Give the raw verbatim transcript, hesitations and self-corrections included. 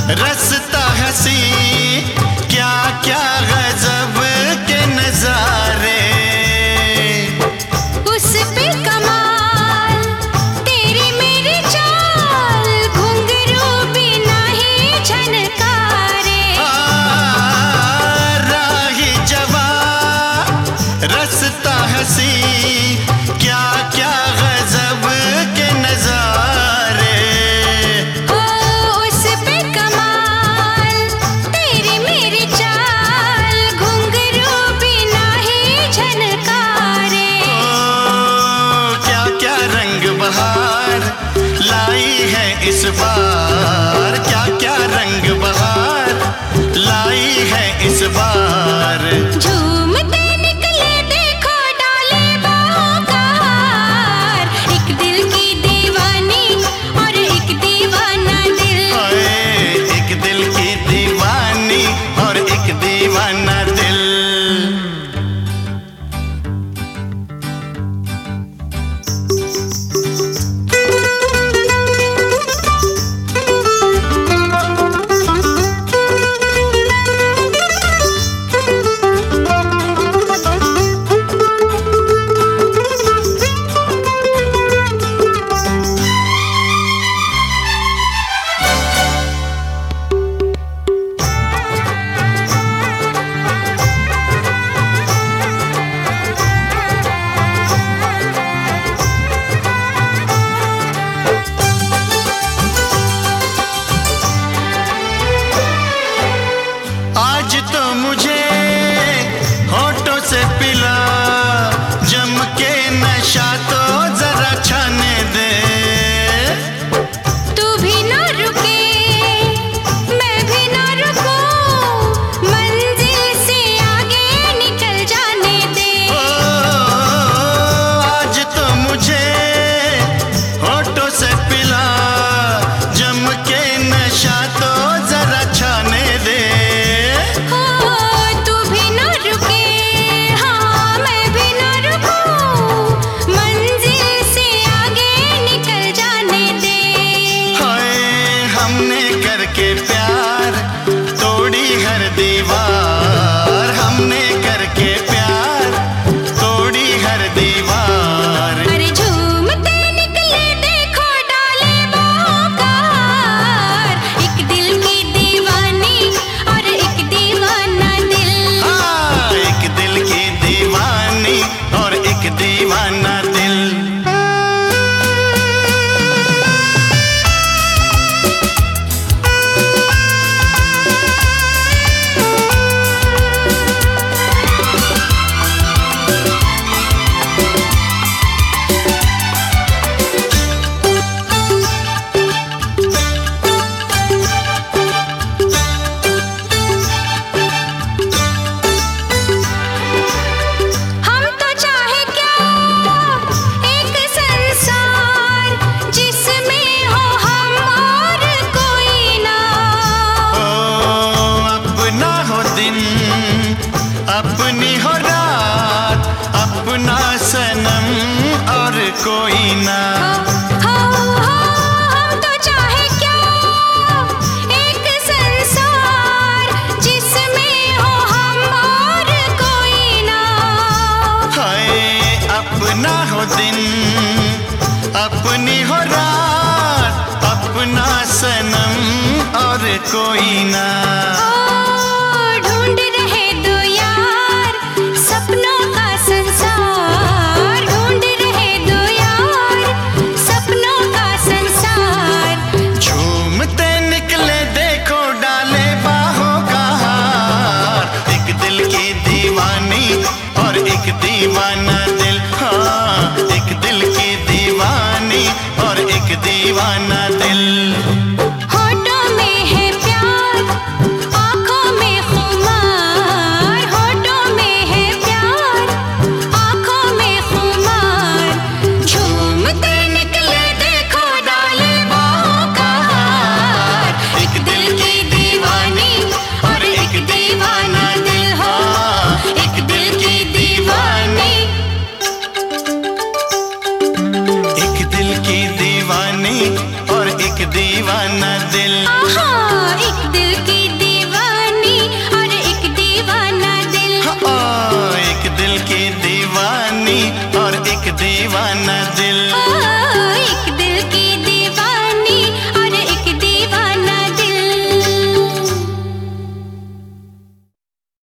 रसता हंसी क्या क्या गजब के नजारे, उस पे कमाल तेरी मेरी चाल, घुंघरू बिना ही झनकारे। राही जवा रसता हंसी क्या क्या गजब के नजारे, ओ उस पे कमाल तेरी मेरी चाल, घुंघरू बिना ही झनकारे। ओ क्या क्या रंग बहार लाई है इस बार, क्या क्या रंग बहार लाई है इस बार। झूमते निकले देखो डाले बाहों का हार, एक दिल की दीवानी और एक दीवाना दिल। ओए एक दिल की दीवानी और एक दीवाना दिल। आज तो मुझे होठों से पिला जम के नशा तो जरा छाने दे। तू भी ना रुके मैं भी ना रुकूं, मंजिल से आगे निकल जाने दे। ओ आज तो मुझे होठों से पिला जम के नशा तो जरा छाने दे। हो तू भी ना रुके हाँ मैं भी ना रुकूं, मंजिल से आगे निकल जाने दे। हाय हमने करके प्यार तोड़ी हर दीवार, हमने करके प्यार तोड़ी हर दीवार। अरे झूमते निकले देखो डाले बाहों का हार, एक दिल की दीवानी और एक दीवाना दिल। हाँ एक दिल की दीवानी और एक दीवाना दिल। हम तो चाहे क्या एक संसार, जिसमें हो हम और कोई ना। ओ अपना हो दिन अपनी हो रात, अपना सनम और कोई ना। हो हो हम तो चाहे क्या एक संसार, जिसमें हो हम और कोई ना। हाय अपना हो दिन अपनी हो रात, अपना सनम और कोई ना। ओ ढूंढ रहे दो यार सपनों का संसार, ढूंढ रहे दो यार सपनों का संसार। झूमते निकले देखो डाले बाहों का हार, एक दिल की दीवानी और एक दीवाना दिल। हाँ एक दिल की दीवानी और एक दीवाना दिल।